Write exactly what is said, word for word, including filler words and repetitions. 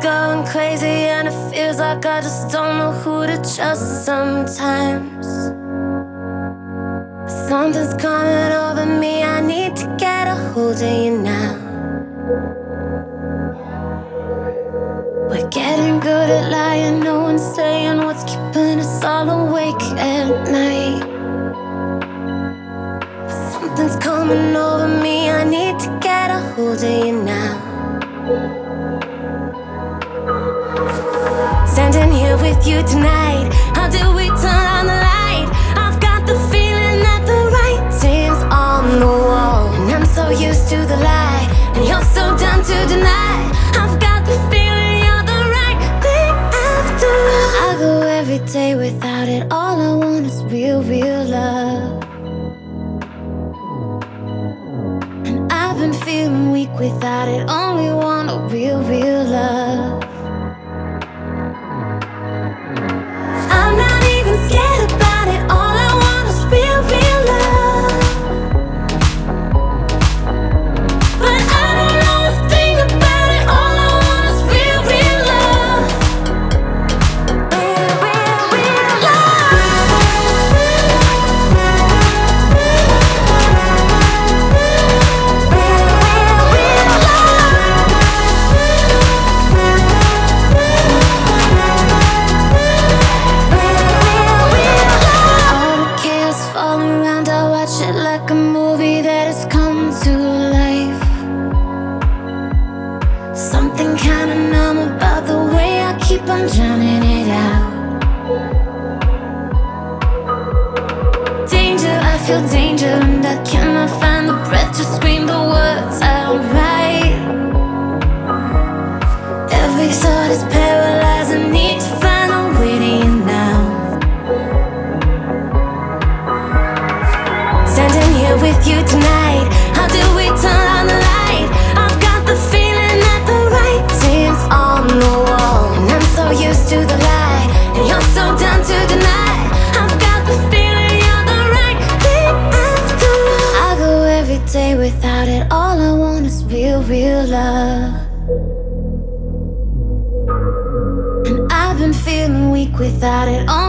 going crazy and it feels like I just don't know who to trust sometimes. Something's coming over me, I need to get a hold of you now. We're getting good at lying, no one's saying what's keeping us all awake at night. Something's coming over me, I need to get a hold of you now. Standing here with you tonight, how do we turn on the light? I've got the feeling that the writing's on the wall, and I'm so used to the lie, and you're so down to deny. I've got the feeling you're the right thing after all. I go every day without it, all I want is real, real love. And I've been feeling weak without it, only want a real, real love. I'm not even scared about it, all I want is real, real love. But I don't know a thing about it, all I want is real, real love. Real, real, real love. Real, real, real love. All the chaos falling around, I watch it like a movie that has come to life. Something kinda numb about the way I keep on drowning it out. Danger, I feel danger, and I cannot find the breath to scream the words out right. Every thought is paralyzed, I need to find a way to you now. Standing here with you tonight, how do we turn on the light? I've got the feeling that the writing's on the wall, and I'm so used to the lie, and you're so down to deny. I've got the feeling you're the right thing after all. I go every day without it, all I want is real, real love. And I've been feeling weak without it,